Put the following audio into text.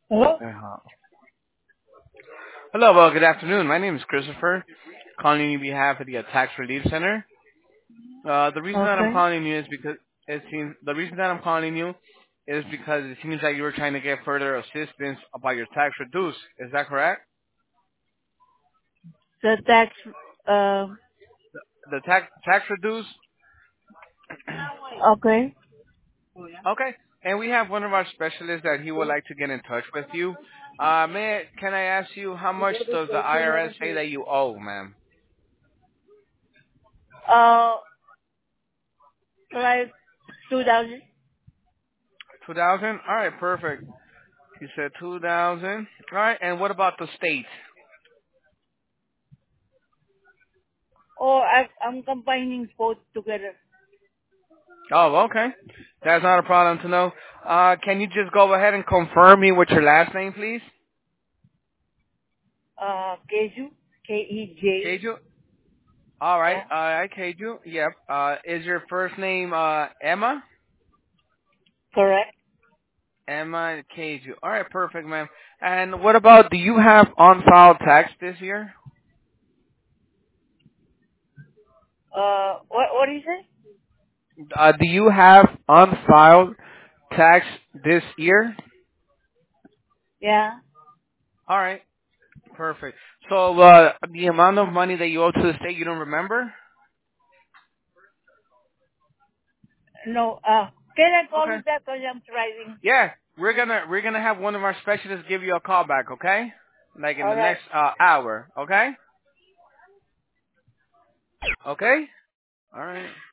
Hello? Uh-huh. Hello, well, good afternoon. My name is Christopher, calling you on behalf of the Tax Relief Center. The reason that I'm Okay. calling you is because it seems like you were trying to get further assistance about your tax reduce. Is that correct? The tax, um, The tax reduce. okay. Okay, and we have one of our specialists that he would like to get in touch with you. Can I ask you how much does the IRS say that you owe, ma'am? Uh, like 2000. 2,000. All right, perfect. You said 2,000. All right, and what about the state? Or I'm combining both together. Oh, okay. That's not a problem to know. Can you just go ahead and confirm me with your last name, please? Keju, K-E-J. Keju? All right. Yeah, I Keju. Yep. Is your first name Emma? correct. Emma Keju. All right, perfect, ma'am. And what about, do you have on-file tax this year? What is it? Do you have on-file tax this year? Yeah. All right, perfect. So the amount of money that you owe to the state, you don't remember? No, can I call Okay. you back because I'm driving? Yeah, we're gonna have one of our specialists give you a call back, okay? Like in the Alright. next hour, okay? Okay? All right.